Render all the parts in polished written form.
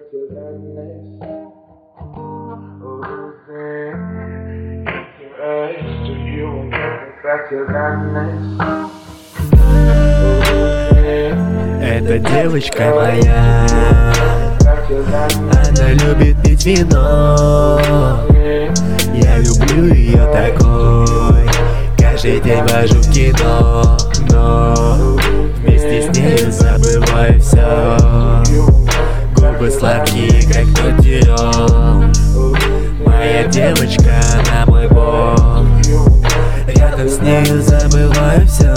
Эта девочка моя, она любит пить вино. Я люблю ее такой, каждый день вожу в кино. Но вместе с нею забываю все. Губы сладкие, как тот дерём. Моя девочка, она мой бог. Рядом с нею забываю все.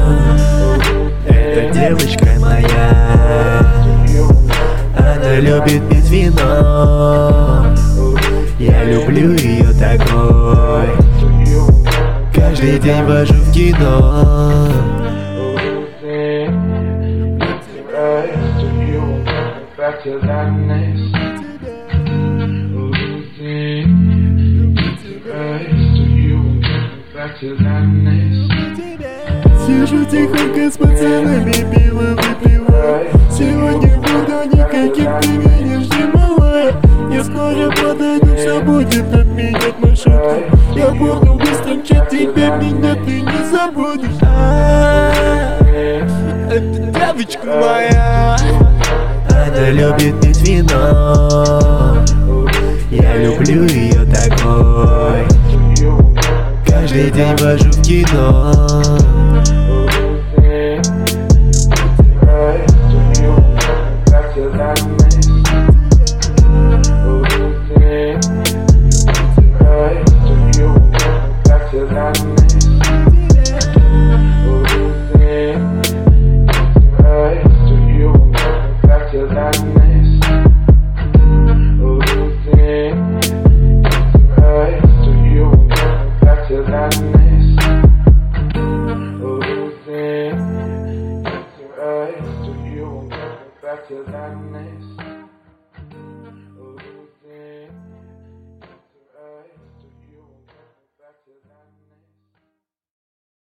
Эта девочка моя, она любит пить вино. Я люблю ее такой, каждый день вожу в кино. Сижу тихонько с пацанами, пиво выпиваю. Сегодня буду никаким, ты меня жди, малая. Я скоро подойду, все будет отменять маршрутку. Я буду быстро мчать тебя, меня ты не забудешь. Это девочка моя, она любит пить вино. Я люблю ее такой, каждый день вожу в кино.